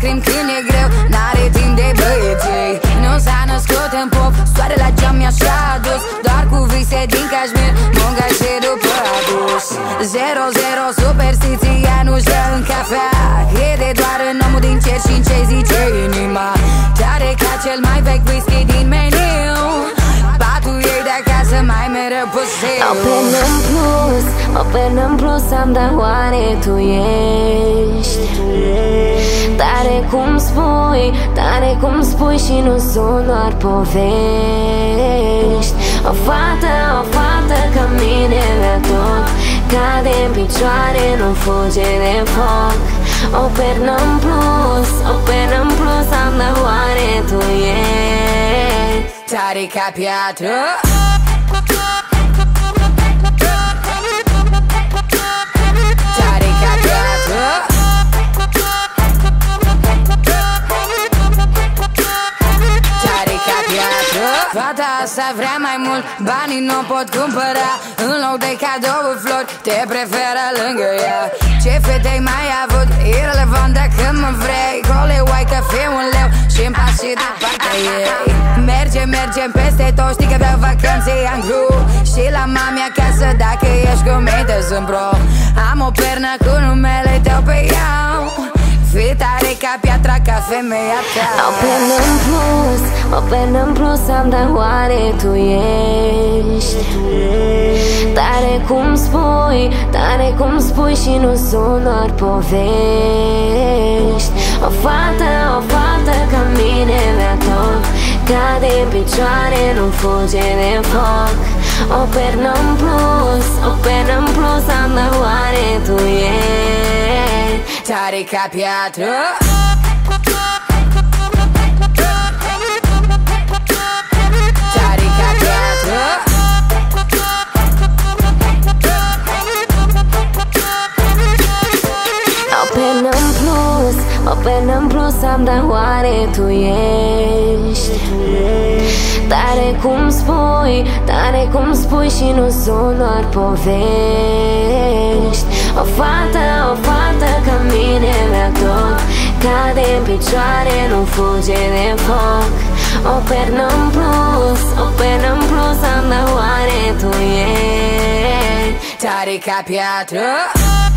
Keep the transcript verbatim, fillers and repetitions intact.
lacrimi când e greu, n-are timp de băieței. Nu s-a născut în pop, soare la geam mi-a și-a adus, doar cu vise din Cașmir, munca și după adus. Zero, zero, superstiția nu-și dă în cafea, crede doar în omul din cer și în ce zice inima. Tare ca cel mai vechi whisky din meniu, patul ei de acasă mai mereu puseu. Open în plus, open în plus, am dat oare tu ești tare cum spui, tare cum spui și nu sunt doar povești. O fată, o fată ca mine mea tot, cade în picioare, nu fuge de foc. Open în plus, open în plus, am dat oare tu ești tare ca piatră. Tare ca piatră. Tare ca piatră. Fata asta vrea mai mult, banii nu pot cumpăra, în loc de cadouri flori, te preferă lângă ea. Ce fete-ai mai avut, irelevant dacă mă vrei, cole uai că fiu un leu și-mi pas și de partea ei. Mergem, mergem peste tot, știi că vreau vacanțe în grup, și la mami acasă dacă ești cu minte sunt pro. Am o pernă cu numele tău pe ea, fii tare ca piatra, ca femeia ta. Open în plus, open în plus, am dat oare tu ești tare cum spui, tare cum spui și nu sunt doar povești. O fată, o fată ca mine mea tot, cade în picioare, nu fuge de foc. Open în plus, open în plus, am dat oare tu ești tare ca piatră. Tare ca piatră. Open în plus, open în plus, am dat oare tu ești tare cum spui, tare cum spui și nu sunt doar povești. O fată, o fată ca mine mea tot, cade în picioare, nu fuge de foc. Open în plus, open în plus, am dat oare tu ești tare ca piatră.